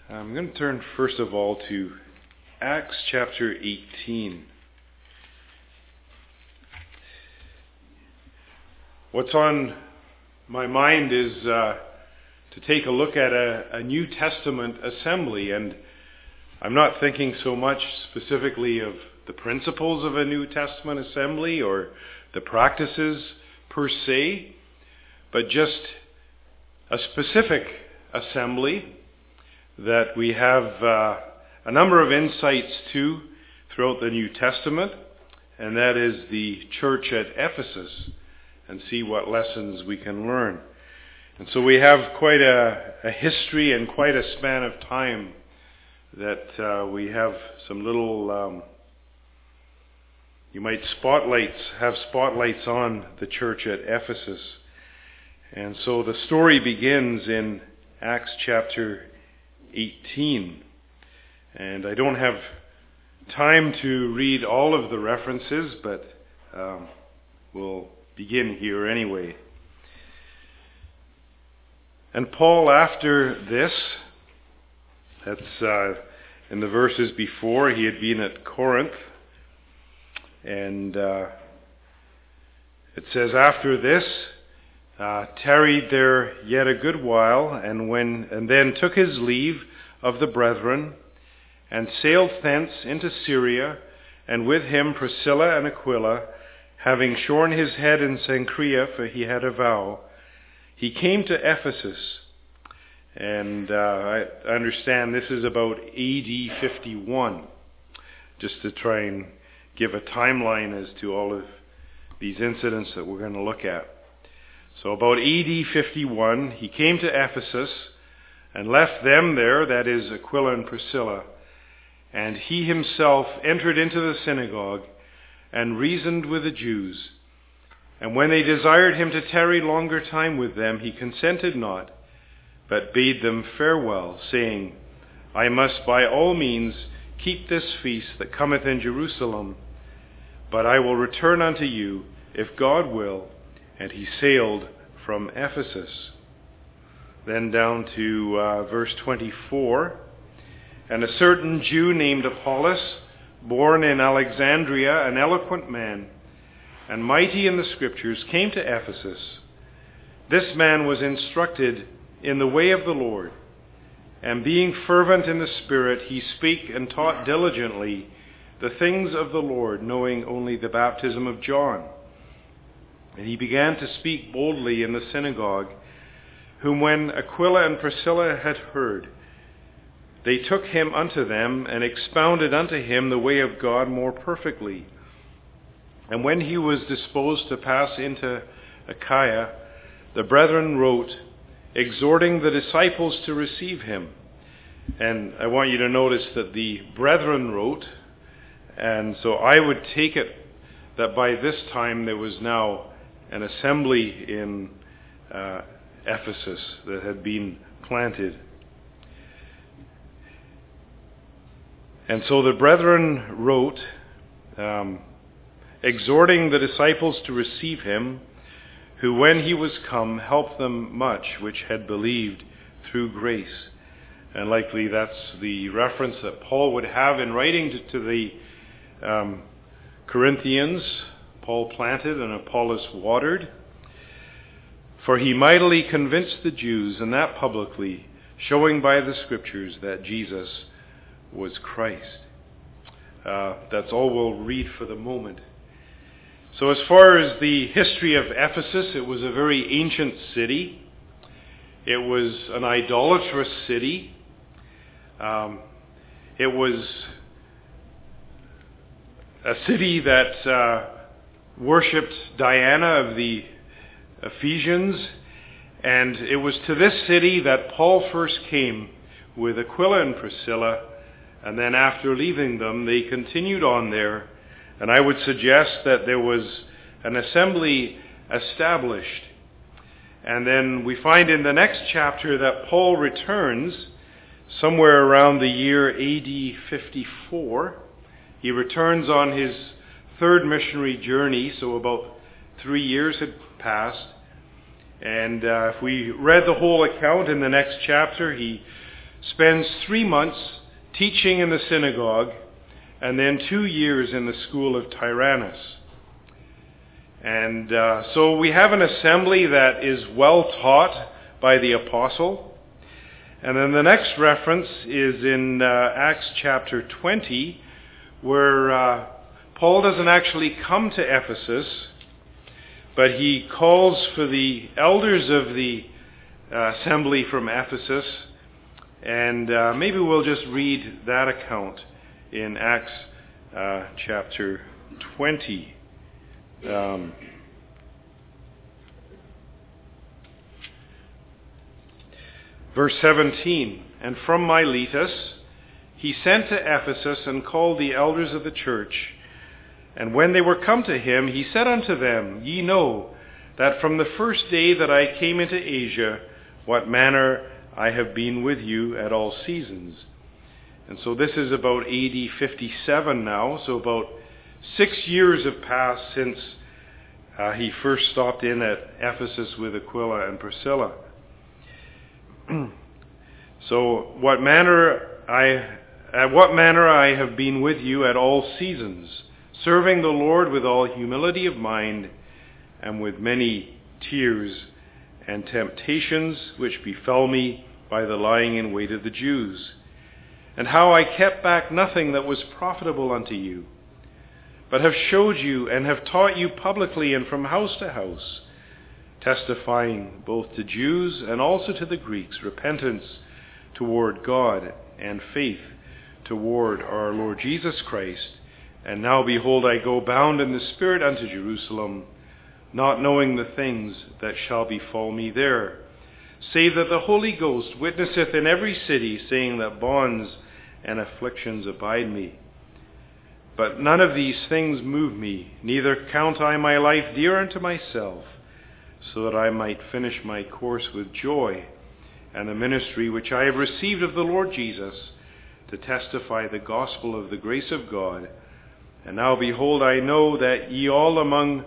I'm going to turn first of all to Acts chapter 18. What's on my mind is to take a look at a New Testament assembly, and I'm not thinking so much specifically of the principles of a New Testament assembly or the practices per se, but just a specific assembly that we have a number of insights to throughout the New Testament, and that is the church at Ephesus, and see what lessons we can learn. And so we have quite a history and quite a span of time that we have some little, you might have spotlights on the church at Ephesus. And so the story begins in Acts chapter 18. And I don't have time to read all of the references, but we'll begin here anyway. And Paul, after this, that's in the verses before, he had been at Corinth, and it says, after this, tarried there yet a good while, and then took his leave of the brethren, and sailed thence into Syria, and with him Priscilla and Aquila, having shorn his head in Cenchrea, for he had a vow, he came to Ephesus. And I understand this is about AD 51, just to try and give a timeline as to all of these incidents that we're going to look at. So about AD 51, he came to Ephesus and left them there, that is Aquila and Priscilla, and he himself entered into the synagogue and reasoned with the Jews. And when they desired him to tarry longer time with them, he consented not, but bade them farewell, saying, I must by all means keep this feast that cometh in Jerusalem, but I will return unto you, if God will. And he sailed from Ephesus. Then down to verse 24. And a certain Jew named Apollos, born in Alexandria, an eloquent man, and mighty in the Scriptures, came to Ephesus. This man was instructed in the way of the Lord, and being fervent in the Spirit, he spake and taught diligently the things of the Lord, knowing only the baptism of John. And he began to speak boldly in the synagogue, whom when Aquila and Priscilla had heard, they took him unto them, and expounded unto him the way of God more perfectly. And when he was disposed to pass into Achaia, the brethren wrote, exhorting the disciples to receive him. And I want you to notice that the brethren wrote, and so I would take it that by this time there was now an assembly in Ephesus that had been planted. And so the brethren wrote, exhorting the disciples to receive him, who when he was come helped them much which had believed through grace. And likely that's the reference that Paul would have in writing to the Corinthians. Paul planted and Apollos watered. For he mightily convinced the Jews, and that publicly, showing by the Scriptures that Jesus was Christ. That's all we'll read for the moment. So as far as the history of Ephesus, it was a very ancient city. It was an idolatrous city. It was a city that worshipped Diana of the Ephesians, and it was to this city that Paul first came with Aquila and Priscilla, and then after leaving them, they continued on there. And I would suggest that there was an assembly established. And then we find in the next chapter that Paul returns somewhere around the year AD 54. He returns on his third missionary journey, so about 3 years had passed. And if we read the whole account in the next chapter, he spends 3 months teaching in the synagogue, and then 2 years in the school of Tyrannus. And so we have an assembly that is well taught by the apostle. And then the next reference is in Acts chapter 20, where Paul doesn't actually come to Ephesus, but he calls for the elders of the assembly from Ephesus. And maybe we'll just read that account in Acts chapter 20. Verse 17, and from Miletus he sent to Ephesus and called the elders of the church. And when they were come to him, he said unto them, Ye know that from the first day that I came into Asia, what manner I have been with you at all seasons. And so this is about AD 57 now, so about 6 years have passed since he first stopped in at Ephesus with Aquila and Priscilla. So what manner I have been with you at all seasons, serving the Lord with all humility of mind and with many tears and temptations which befell me by the lying in wait of the Jews, and how I kept back nothing that was profitable unto you, but have showed you and have taught you publicly and from house to house, testifying both to Jews and also to the Greeks repentance toward God and faith toward our Lord Jesus Christ. And now behold, I go bound in the Spirit unto Jerusalem, not knowing the things that shall befall me there, save that the Holy Ghost witnesseth in every city, saying that bonds and afflictions abide me. But none of these things move me, neither count I my life dear unto myself, so that I might finish my course with joy, and the ministry which I have received of the Lord Jesus, to testify the gospel of the grace of God. And now behold, I know that ye all among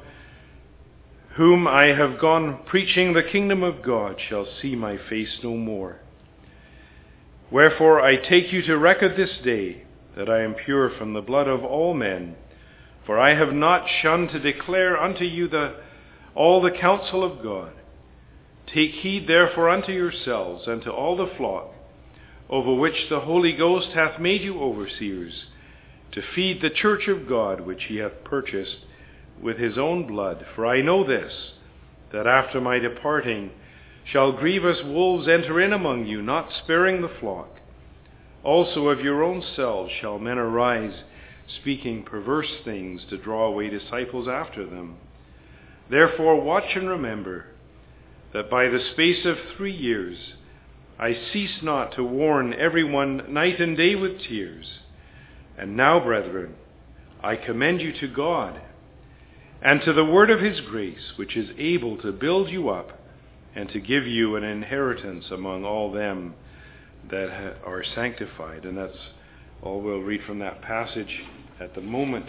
whom I have gone preaching the kingdom of God shall see my face no more. Wherefore I take you to record this day, that I am pure from the blood of all men, for I have not shunned to declare unto you all the counsel of God. Take heed therefore unto yourselves and to all the flock, over which the Holy Ghost hath made you overseers, to feed the church of God, which he hath purchased with his own blood. For I know this, that after my departing shall grievous wolves enter in among you, not sparing the flock. Also of your own selves shall men arise, speaking perverse things, to draw away disciples after them. Therefore watch and remember that by the space of 3 years I cease not to warn everyone night and day with tears. And now, brethren, I commend you to God, and to the word of his grace, which is able to build you up, and to give you an inheritance among all them that are sanctified. And that's all we'll read from that passage at the moment.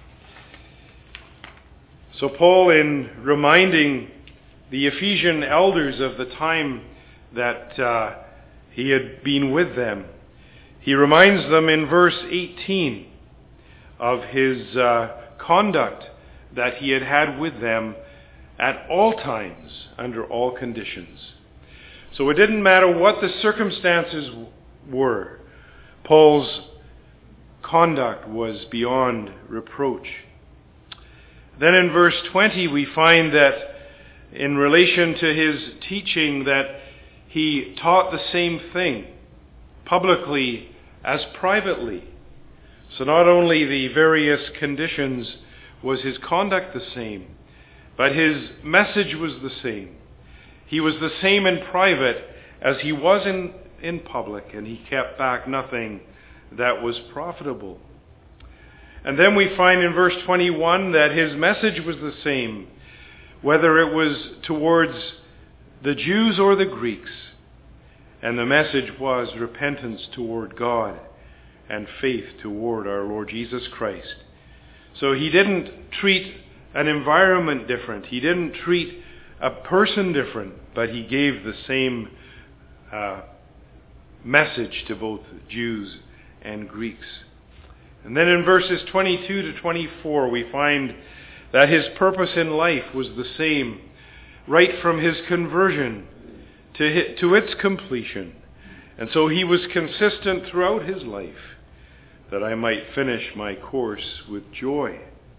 So Paul, in reminding the Ephesian elders of the time that he had been with them, he reminds them in verse 18 of his conduct that he had had with them at all times, under all conditions. So it didn't matter what the circumstances were, Paul's conduct was beyond reproach. Then in verse 20 we find that in relation to his teaching that he taught the same thing publicly as privately. So not only the various conditions was his conduct the same, but his message was the same. He was the same in private as he was in public, and he kept back nothing that was profitable. And then we find in verse 21 that his message was the same, whether it was towards the Jews or the Greeks. And the message was repentance toward God and faith toward our Lord Jesus Christ. So he didn't treat an environment different. He didn't treat a person different, but he gave the same message to both Jews and Greeks. And then in verses 22 to 24, we find that his purpose in life was the same right from his conversion to its completion. And so he was consistent throughout his life, that I might finish my course with joy.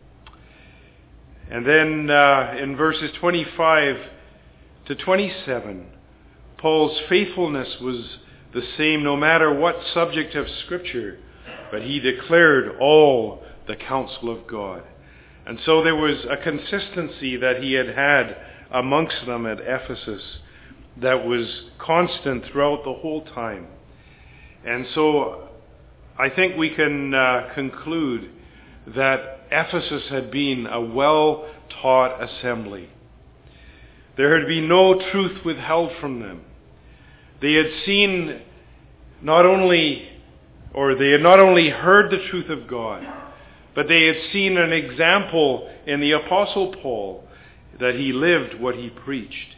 And then in verses 25 to 27, Paul's faithfulness was the same no matter what subject of Scripture, but he declared all the counsel of God. And so there was a consistency that he had amongst them at Ephesus that was constant throughout the whole time. And so I think we can conclude that Ephesus had been a well-taught assembly. There had been no truth withheld from them. They had not only heard the truth of God, but they had seen an example in the Apostle Paul that he lived what he preached.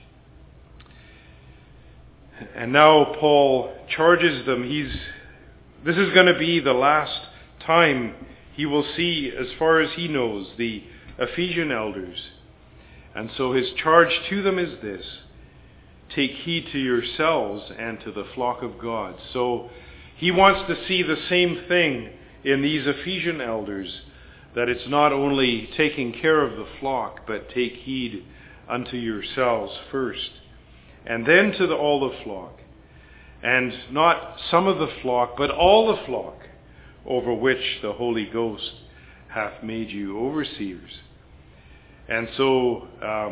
And now Paul charges them. This is going to be the last time he will see, as far as he knows, the Ephesian elders. And so his charge to them is this: take heed to yourselves and to the flock of God. So he wants to see the same thing in these Ephesian elders, that it's not only taking care of the flock, but take heed unto yourselves first, and then to all the flock, and not some of the flock, but all the flock, over which the Holy Ghost hath made you overseers. And so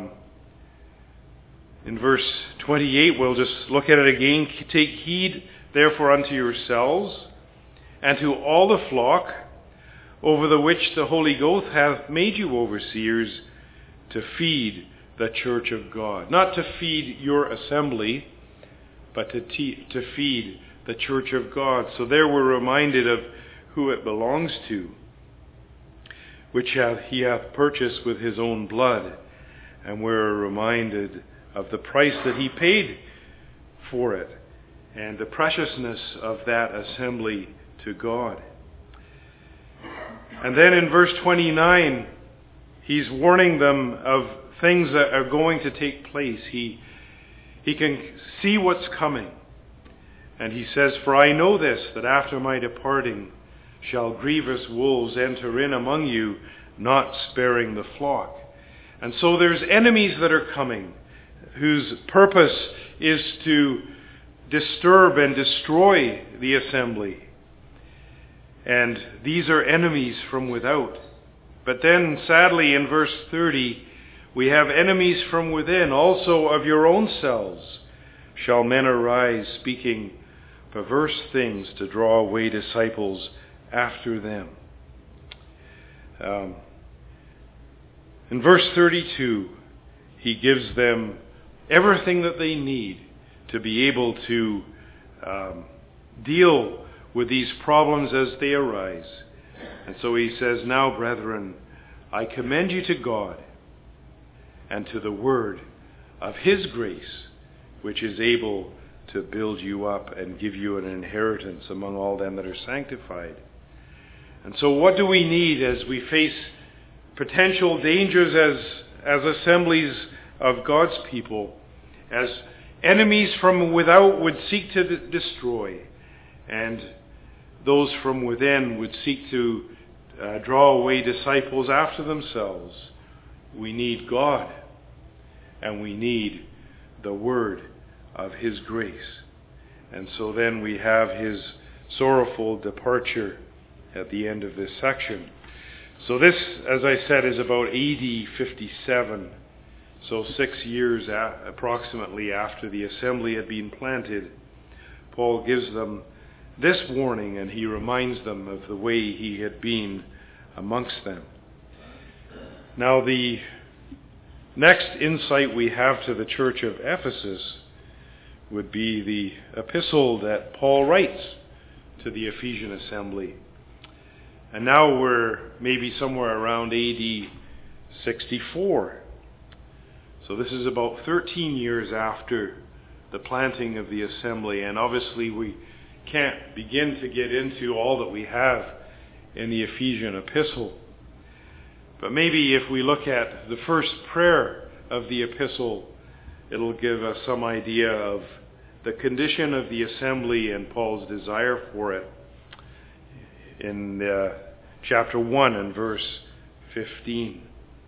in verse 28, we'll just look at it again. Take heed therefore unto yourselves and to all the flock, over the which the Holy Ghost hath made you overseers, to feed the church of God. Not to feed your assembly, but to feed the church of God. So there we're reminded of who it belongs to, which he hath purchased with his own blood. And we're reminded of the price that he paid for it, and the preciousness of that assembly to God. And then in verse 29, he's warning them of things that are going to take place. He can see what's coming. And he says, for I know this, that after my departing shall grievous wolves enter in among you, not sparing the flock. And so there's enemies that are coming, whose purpose is to disturb and destroy the assembly. And these are enemies from without. But then, sadly, in verse 30, we have enemies from within. Also of your own selves shall men arise, speaking perverse things to draw away disciples after them. In verse 32, he gives them everything that they need to be able to deal with these problems as they arise. And so he says, now, brethren, I commend you to God and to the word of his grace, which is able to build you up and give you an inheritance among all them that are sanctified. And so what do we need as we face potential dangers as assemblies of God's people, as enemies from without would seek to destroy, and those from within would seek to draw away disciples after themselves? We need God, and we need the word of his grace. And so then we have his sorrowful departure at the end of this section. So this, as I said, is about AD 57. So 6 years approximately after the assembly had been planted. Paul gives them this warning, and he reminds them of the way he had been amongst them. Now the next insight we have to the church of Ephesus would be the epistle that Paul writes to the Ephesian assembly. And now we're maybe somewhere around AD 64. So this is about 13 years after the planting of the assembly. And obviously we can't begin to get into all that we have in the Ephesian epistle. But maybe if we look at the first prayer of the epistle, it'll give us some idea of the condition of the assembly and Paul's desire for it. In chapter 1 and verse 15.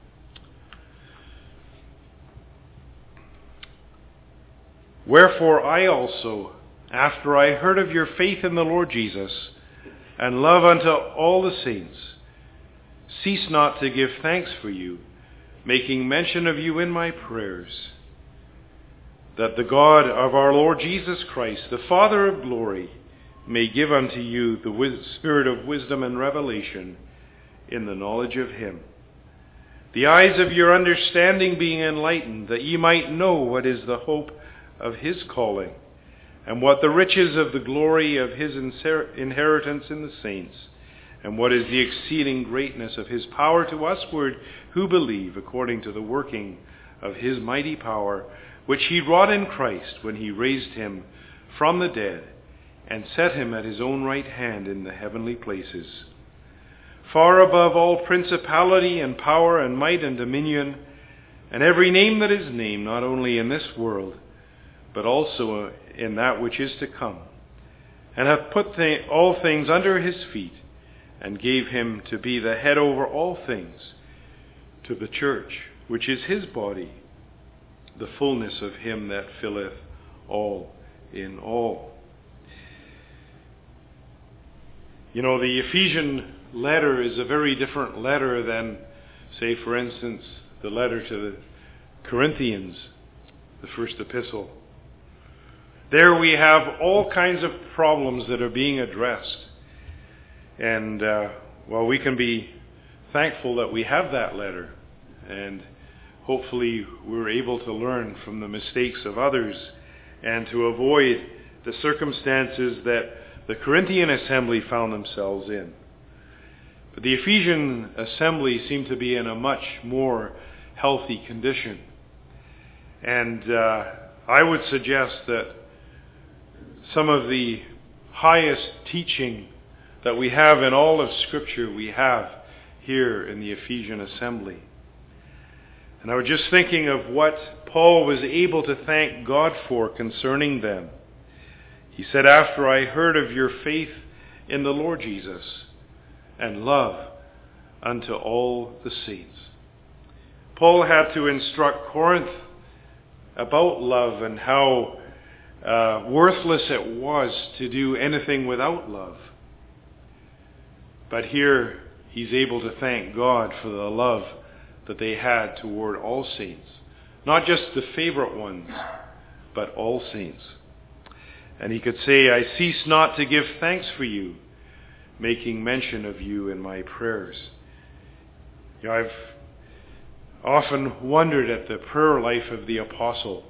Wherefore I also, after I heard of your faith in the Lord Jesus, and love unto all the saints, cease not to give thanks for you, making mention of you in my prayers, that the God of our Lord Jesus Christ, the Father of glory, may give unto you the spirit of wisdom and revelation in the knowledge of him, the eyes of your understanding being enlightened, that ye might know what is the hope of his calling, and what the riches of the glory of his inheritance in the saints, and what is the exceeding greatness of his power to usward who believe, according to the working of his mighty power, which he wrought in Christ when he raised him from the dead, and set him at his own right hand in the heavenly places, far above all principality and power and might and dominion, and every name that is named, not only in this world, but also in that which is to come, and hath put all things under his feet, and gave him to be the head over all things to the church, which is his body, the fullness of him that filleth all in all. You know, the Ephesian letter is a very different letter than, say, for instance, the letter to the Corinthians, the first epistle. There we have all kinds of problems that are being addressed. And, well, we can be thankful that we have that letter. And hopefully we're able to learn from the mistakes of others and to avoid the circumstances that the Corinthian assembly found themselves in. But the Ephesian assembly seemed to be in a much more healthy condition. And I would suggest that some of the highest teaching that we have in all of Scripture we have here in the Ephesian assembly. And I was just thinking of what Paul was able to thank God for concerning them. He said, after I heard of your faith in the Lord Jesus and love unto all the saints. Paul had to instruct Corinth about love and how worthless it was to do anything without love. But here he's able to thank God for the love that they had toward all saints. Not just the favorite ones, but all saints. And he could say, I cease not to give thanks for you, making mention of you in my prayers. You know, I've often wondered at the prayer life of the apostle.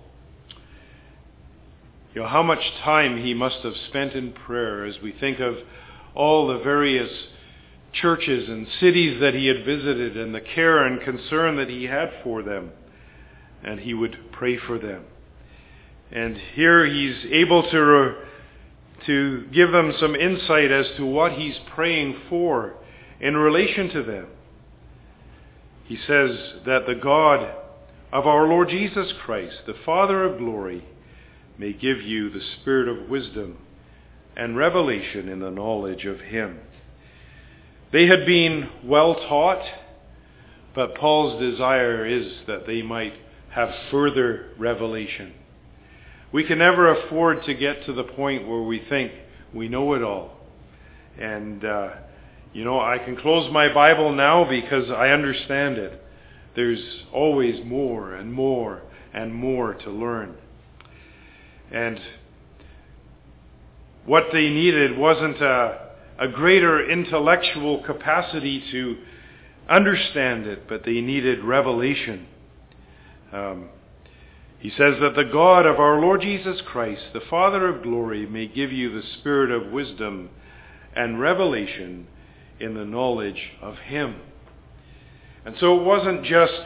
You know, how much time he must have spent in prayer as we think of all the various churches and cities that he had visited and the care and concern that he had for them. And he would pray for them. And here he's able to give them some insight as to what he's praying for in relation to them. He says that the God of our Lord Jesus Christ, the Father of glory, may give you the spirit of wisdom and revelation in the knowledge of him. They had been well taught, but Paul's desire is that they might have further revelation. We can never afford to get to the point where we think we know it all. And, I can close my Bible now because I understand it. There's always more and more and more to learn. And what they needed wasn't a greater intellectual capacity to understand it, but they needed revelation. He says that the God of our Lord Jesus Christ, the Father of glory, may give you the spirit of wisdom and revelation in the knowledge of him. And so it wasn't just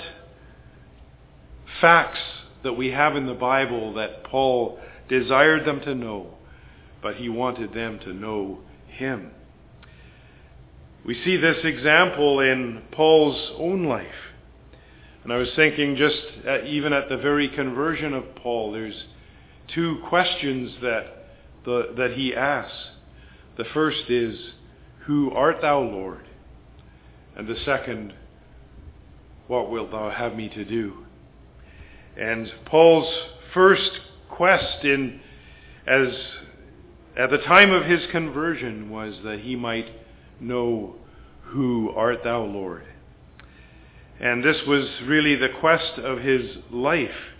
facts that we have in the Bible that Paul desired them to know, but he wanted them to know him. We see this example in Paul's own life. And I was thinking even at the very conversion of Paul, there's two questions that he asks. The first is, "Who art thou, Lord?" And the second, "What wilt thou have me to do?" And Paul's first quest at the time of his conversion was that he might know, "Who art thou, Lord?" And this was really the quest of his life.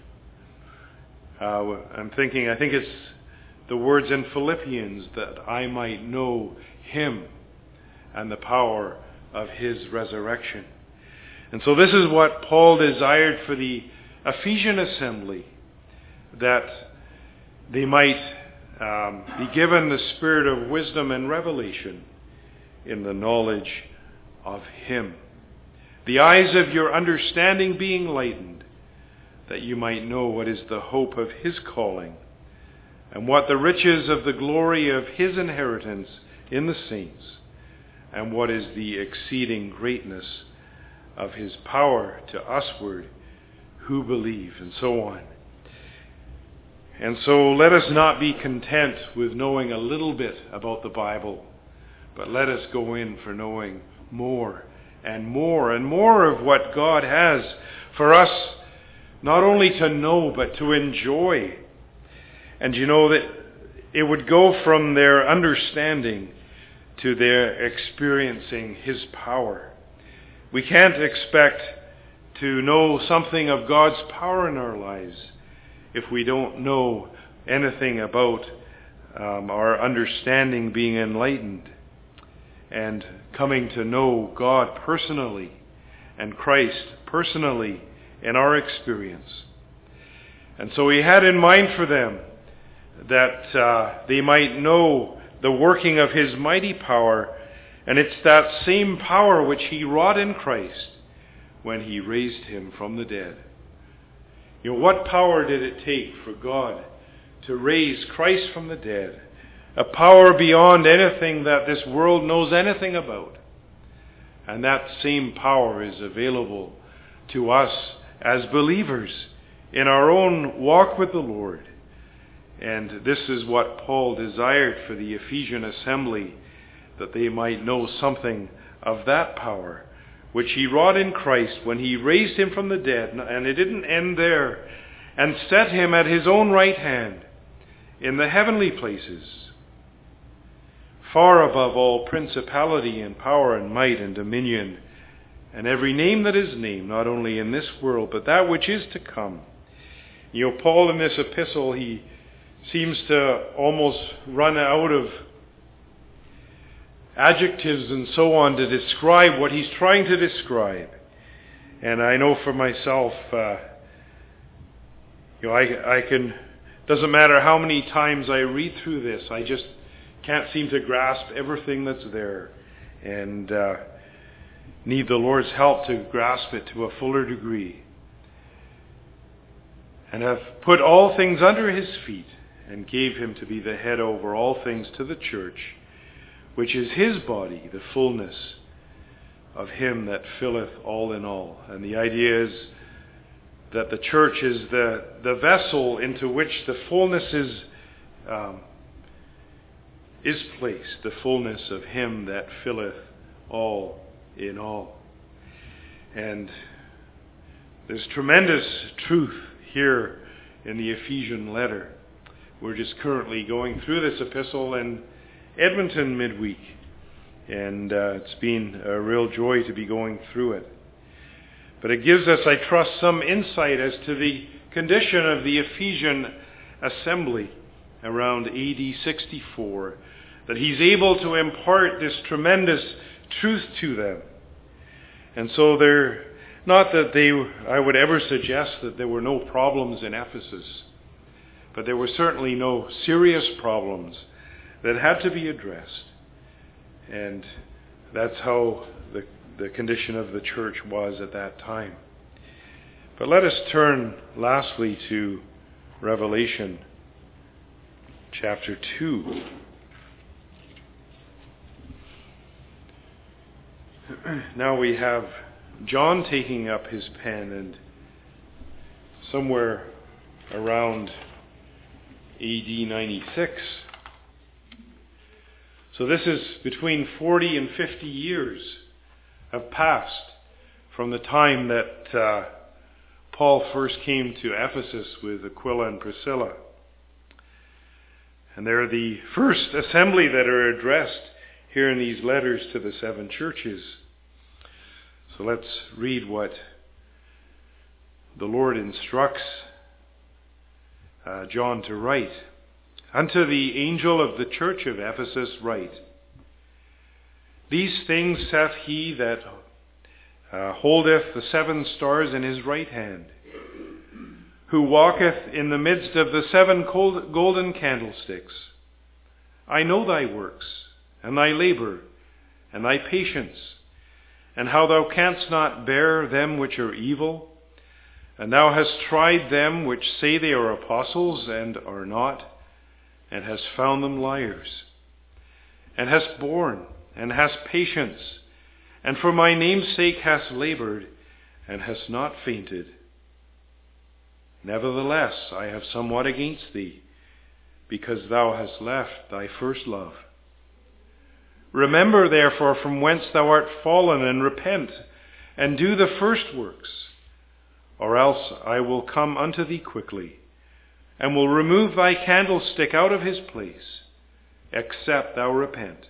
I think it's the words in Philippians, that I might know him and the power of his resurrection. And so this is what Paul desired for the Ephesian assembly, that they might be given the spirit of wisdom and revelation in the knowledge of him. The eyes of your understanding being lightened, that you might know what is the hope of his calling, and what the riches of the glory of his inheritance in the saints, and what is the exceeding greatness of his power to usward who believe, and so on. And so let us not be content with knowing a little bit about the Bible, but let us go in for knowing more and more and more of what God has for us, not only to know, but to enjoy. And you know that it would go from their understanding to their experiencing his power. We can't expect to know something of God's power in our lives if we don't know anything about our understanding being enlightened and coming to know God personally and Christ personally in our experience. And so he had in mind for them that they might know the working of his mighty power, and it's that same power which he wrought in Christ when he raised him from the dead. You know, what power did it take for God to raise Christ from the dead? A power beyond anything that this world knows anything about. And that same power is available to us as believers in our own walk with the Lord. And this is what Paul desired for the Ephesian assembly, that they might know something of that power which he wrought in Christ when he raised him from the dead. And it didn't end there. And set him at his own right hand in the heavenly places, far above all principality and power and might and dominion, and every name that is named, not only in this world, but that which is to come. You know, Paul in this epistle, he seems to almost run out of adjectives and so on to describe what he's trying to describe. And I know for myself, doesn't matter how many times I read through this, I just can't seem to grasp everything that's there, and need the Lord's help to grasp it to a fuller degree. And have put all things under his feet, and gave him to be the head over all things to the church, which is his body, the fullness of him that filleth all in all. And the idea is that the church is the vessel into which the fullness is placed, the fullness of him that filleth all in all. And there's tremendous truth here in the Ephesian letter. We're just currently going through this epistle in Edmonton midweek, and it's been a real joy to be going through it. But it gives us, I trust, some insight as to the condition of the Ephesian assembly around AD 64, that he's able to impart this tremendous truth to them. And so not that I would ever suggest that there were no problems in Ephesus, but there were certainly no serious problems that had to be addressed. And that's how the condition of the church was at that time. But let us turn lastly to Revelation. chapter 2. Now we have John taking up his pen, and somewhere around AD 96. So this is between 40 and 50 years have passed from the time that Paul first came to Ephesus with Aquila and Priscilla. And they're the first assembly that are addressed here in these letters to the 7 churches. So let's read what the Lord instructs John to write. Unto the angel of the church of Ephesus write, These things saith he that holdeth the 7 stars in his right hand, who walketh in the midst of the 7 golden candlesticks. I know thy works, and thy labor, and thy patience, and how thou canst not bear them which are evil, and thou hast tried them which say they are apostles, and are not, and hast found them liars, and hast borne, and hast patience, and for my name's sake hast labored, and hast not fainted. Nevertheless, I have somewhat against thee, because thou hast left thy first love. Remember therefore from whence thou art fallen, and repent, and do the first works, or else I will come unto thee quickly, and will remove thy candlestick out of his place, except thou repent.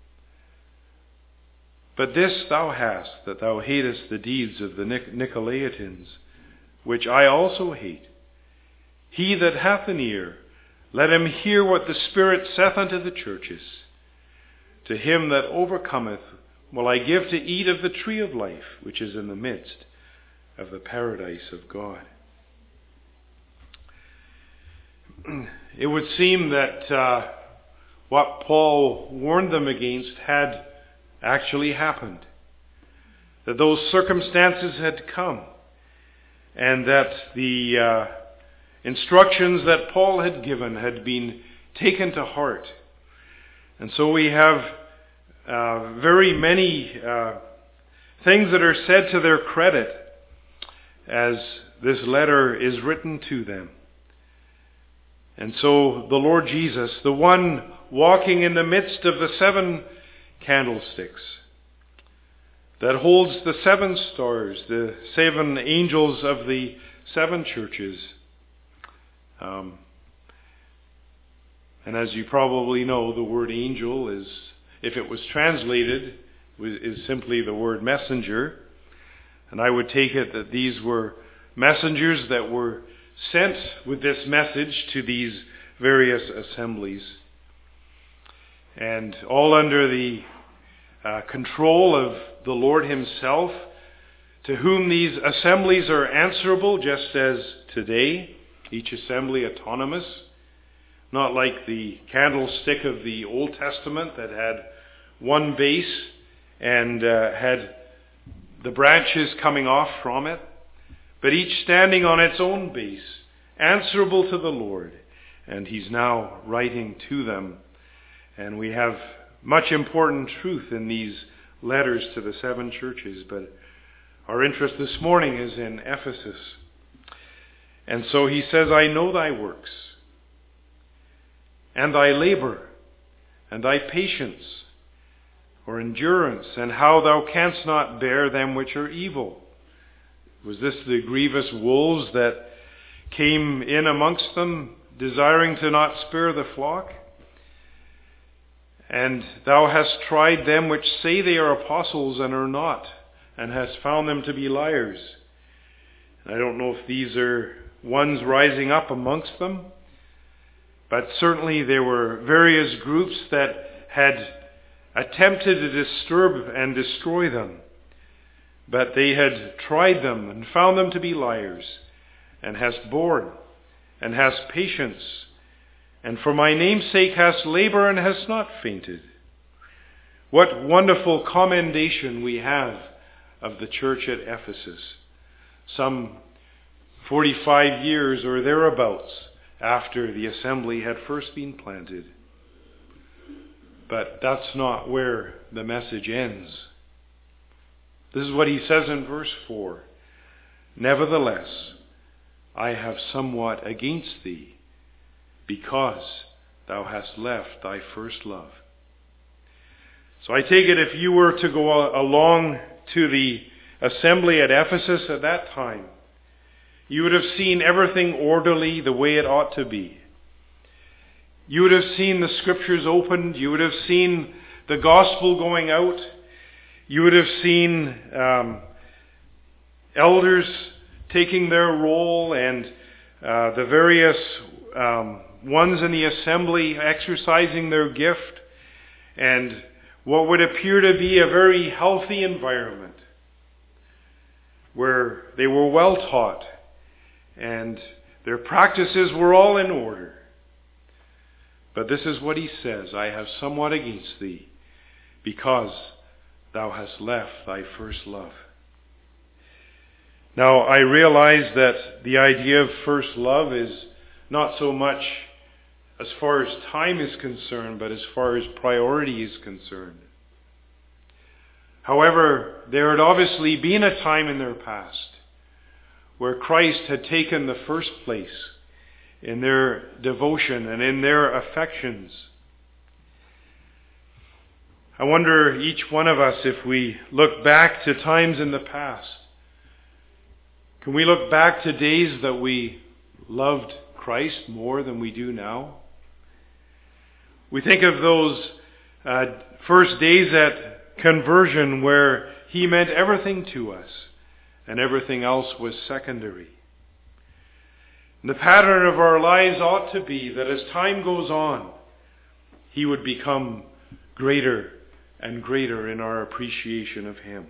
But this thou hast, that thou hatest the deeds of the Nicolaitans, which I also hate. He that hath an ear, let him hear what the Spirit saith unto the churches. To him that overcometh will I give to eat of the tree of life, which is in the midst of the paradise of God. It would seem that what Paul warned them against had actually happened. That those circumstances had come, and that the instructions that Paul had given had been taken to heart. And so we have very many things that are said to their credit as this letter is written to them. And so the Lord Jesus, the one walking in the midst of the 7 candlesticks, that holds the 7 stars, the 7 angels of the 7 churches. And as you probably know, the word angel is, if it was translated, is simply the word messenger. And I would take it that these were messengers that were sent with this message to these various assemblies. And all under the control of the Lord himself, to whom these assemblies are answerable, just as today, each assembly autonomous, not like the candlestick of the Old Testament that had one base and had the branches coming off from it, but each standing on its own base, answerable to the Lord. And he's now writing to them. And we have much important truth in these letters to the 7 churches, but our interest this morning is in Ephesus. And so he says, I know thy works, and thy labor, and thy patience, or endurance, and how thou canst not bear them which are evil. Was this the grievous wolves that came in amongst them, desiring to not spare the flock? And thou hast tried them which say they are apostles and are not, and hast found them to be liars. I don't know if these are ones rising up amongst them, but certainly there were various groups that had attempted to disturb and destroy them. But they had tried them and found them to be liars, and hast borne, and hast patience, and for my name's sake hast labored and hast not fainted. What wonderful commendation we have of the church at Ephesus. Some 45 years or thereabouts after the assembly had first been planted. But that's not where the message ends. This is what he says in verse 4. Nevertheless, I have somewhat against thee, because thou hast left thy first love. So I take it if you were to go along to the assembly at Ephesus at that time, you would have seen everything orderly the way it ought to be. You would have seen the scriptures opened. You would have seen the gospel going out. You would have seen elders taking their role, and the various ones in the assembly exercising their gift, and what would appear to be a very healthy environment where they were well taught and their practices were all in order. But this is what he says, I have somewhat against thee, because thou hast left thy first love. Now, I realize that the idea of first love is not so much as far as time is concerned, but as far as priority is concerned. However, there had obviously been a time in their past where Christ had taken the first place in their devotion and in their affections. I wonder, each one of us, if we look back to times in the past, can we look back to days that we loved Christ more than we do now? We think of those first days at conversion where he meant everything to us and everything else was secondary. And the pattern of our lives ought to be that as time goes on, he would become greater and greater in our appreciation of him.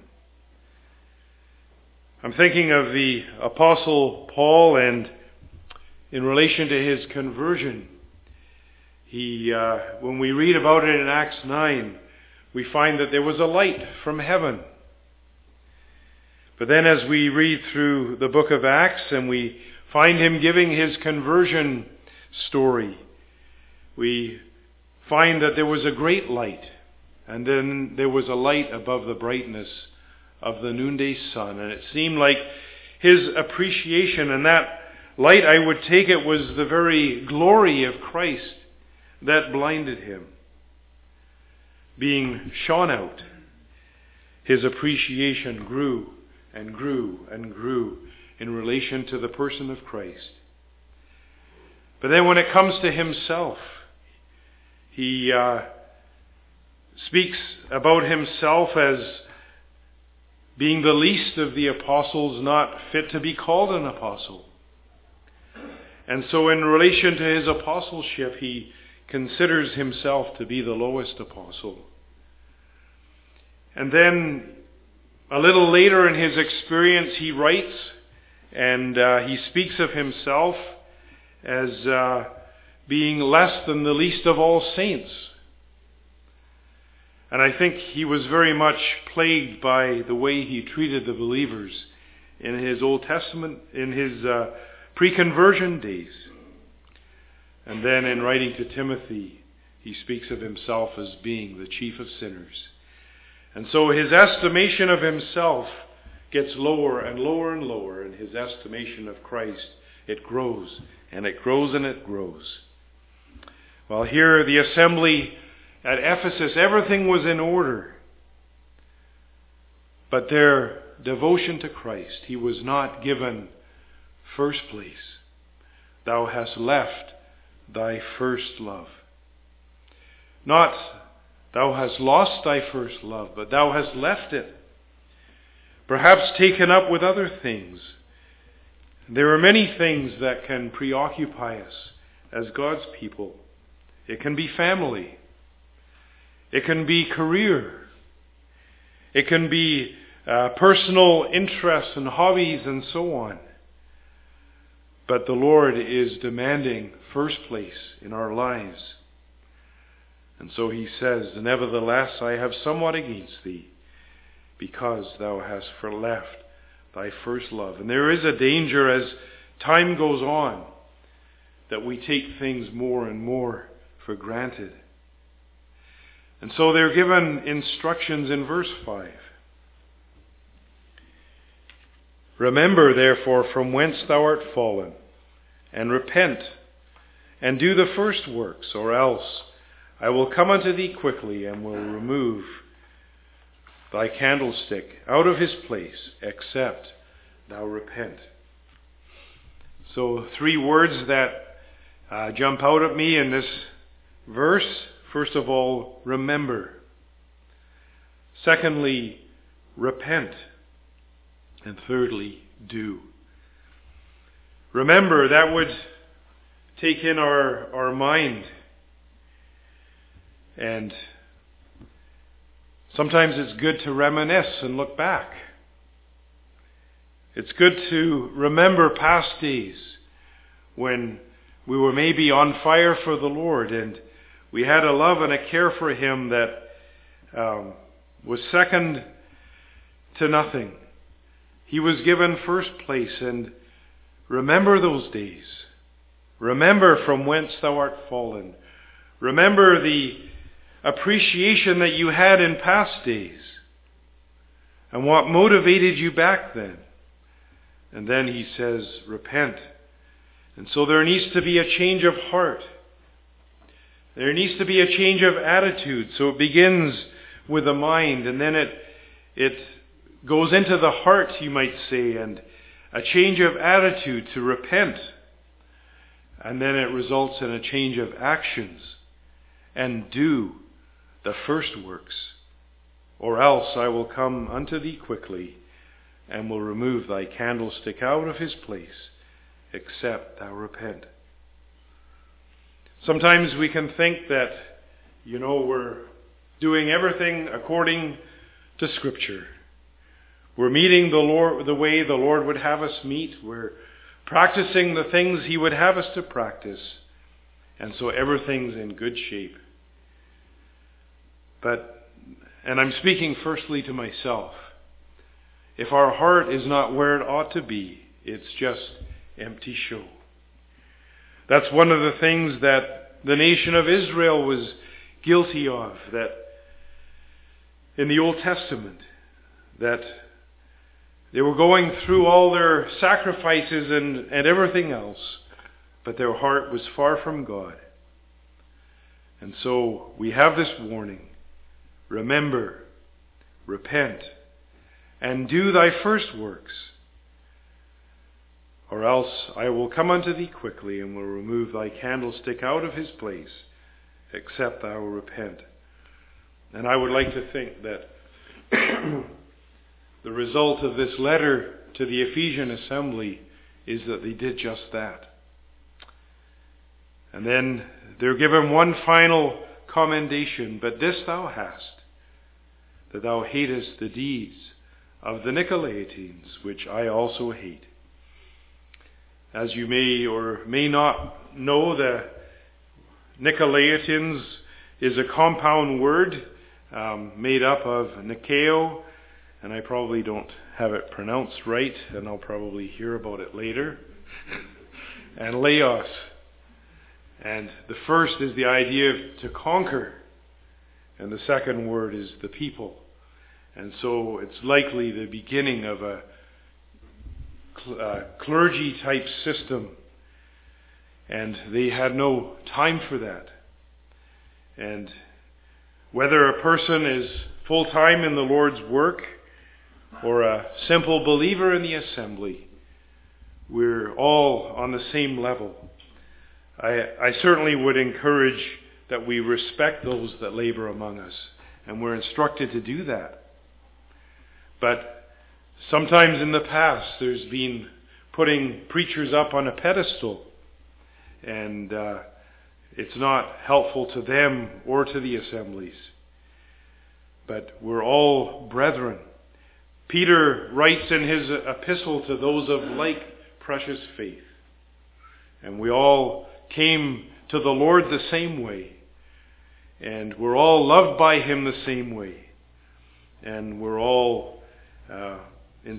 I'm thinking of the Apostle Paul, and in relation to his conversion, when we read about it in Acts 9, we find that there was a light from heaven. But then as we read through the book of Acts and we find him giving his conversion story, we find that there was a great light, and then there was a light above the brightness of the noonday sun. And it seemed like his appreciation, and that light, I would take it, was the very glory of Christ that blinded him. Being shone out, his appreciation grew and grew and grew in relation to the person of Christ. But then when it comes to himself, he speaks about himself as being the least of the apostles, not fit to be called an apostle. And so in relation to his apostleship, he considers himself to be the lowest apostle. And then a little later in his experience, he writes and he speaks of himself as being less than the least of all saints. And I think he was very much plagued by the way he treated the believers in his Old Testament, in his pre-conversion days. And then in writing to Timothy, he speaks of himself as being the chief of sinners. And so his estimation of himself gets lower and lower and lower, and his estimation of Christ, it grows and it grows and it grows. Well, here the assembly at Ephesus, everything was in order. But their devotion to Christ, he was not given first place. Thou hast left thy first love. Not thou hast lost thy first love, but thou hast left it. Perhaps taken up with other things. There are many things that can preoccupy us as God's people. It can be family. It can be career. It can be personal interests and hobbies and so on. But the Lord is demanding first place in our lives. And so he says, nevertheless, I have somewhat against thee, because thou hast left thy first love. And there is a danger as time goes on that we take things more and more for granted. And so they're given instructions in verse 5. Remember, therefore, from whence thou art fallen, and repent, and do the first works, or else I will come unto thee quickly, and will remove thy candlestick out of his place, except thou repent. So 3 words that jump out at me in this verse. First of all, remember. Secondly, repent. And thirdly, do. Remember, that would take in our mind. And sometimes it's good to reminisce and look back. It's good to remember past days when we were maybe on fire for the Lord and we had a love and a care for Him that was second to nothing. He was given first place, and remember those days. Remember from whence thou art fallen. Remember the appreciation that you had in past days and what motivated you back then. And then he says, repent. And so there needs to be a change of heart. There needs to be a change of attitude. So it begins with the mind, and then it goes into the heart, you might say, and a change of attitude to repent. And then it results in a change of actions. And do the first works, or else I will come unto thee quickly, and will remove thy candlestick out of his place, except thou repent. Sometimes we can think that, we're doing everything according to Scripture. We're meeting the Lord the way the Lord would have us meet. We're practicing the things He would have us to practice. And so everything's in good shape. And I'm speaking firstly to myself. If our heart is not where it ought to be, it's just empty show. That's one of the things that the nation of Israel was guilty of, that in the Old Testament, that they were going through all their sacrifices and everything else, but their heart was far from God. And so we have this warning. Remember, repent, and do thy first works, or else I will come unto thee quickly, and will remove thy candlestick out of his place, except thou repent. And I would like to think that the result of this letter to the Ephesian assembly is that they did just that. And then they're given one final commendation. But this thou hast, that thou hatest the deeds of the Nicolaitans, which I also hate. As you may or may not know, the Nicolaitans is a compound word made up of Nikeo, and I probably don't have it pronounced right, and I'll probably hear about it later, and Laos. And the first is the idea of to conquer, and the second word is the people. And so it's likely the beginning of a clergy-type system, and they had no time for that. And whether a person is full-time in the Lord's work or a simple believer in the assembly, we're all on the same level. I certainly would encourage that we respect those that labor among us, and we're instructed to do that. But sometimes in the past there's been putting preachers up on a pedestal, and it's not helpful to them or to the assemblies. But we're all brethren. Peter writes in his epistle to those of like precious faith. And we all came to the Lord the same way. And we're all loved by Him the same way. And we're all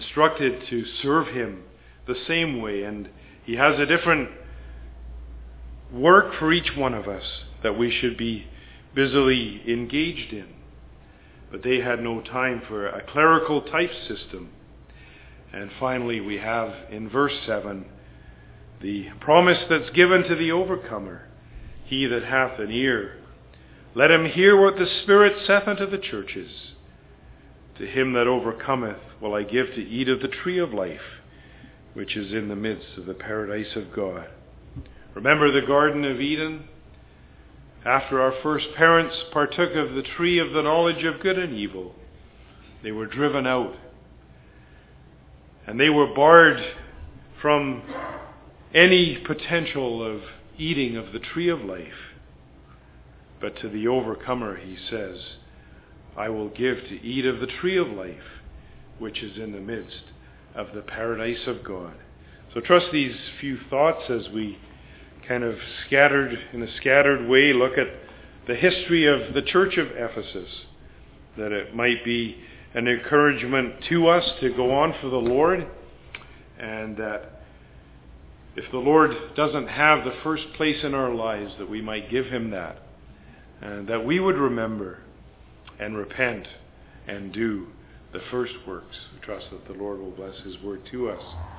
instructed to serve Him the same way. And He has a different work for each one of us that we should be busily engaged in. But they had no time for a clerical type system. And finally, we have in verse 7 the promise that's given to the overcomer. He that hath an ear, let him hear what the Spirit saith unto the churches. To him that overcometh will I give to eat of the tree of life, which is in the midst of the paradise of God. Remember the Garden of Eden? After our first parents partook of the tree of the knowledge of good and evil, they were driven out. And they were barred from any potential of eating of the tree of life. But to the overcomer, he says, I will give to eat of the tree of life, which is in the midst of the paradise of God. So trust these few thoughts as we kind of in a scattered way look at the history of the church of Ephesus, that it might be an encouragement to us to go on for the Lord, and that if the Lord doesn't have the first place in our lives, that we might give him that, and that we would remember and repent and do the first works. We trust that the Lord will bless his word to us.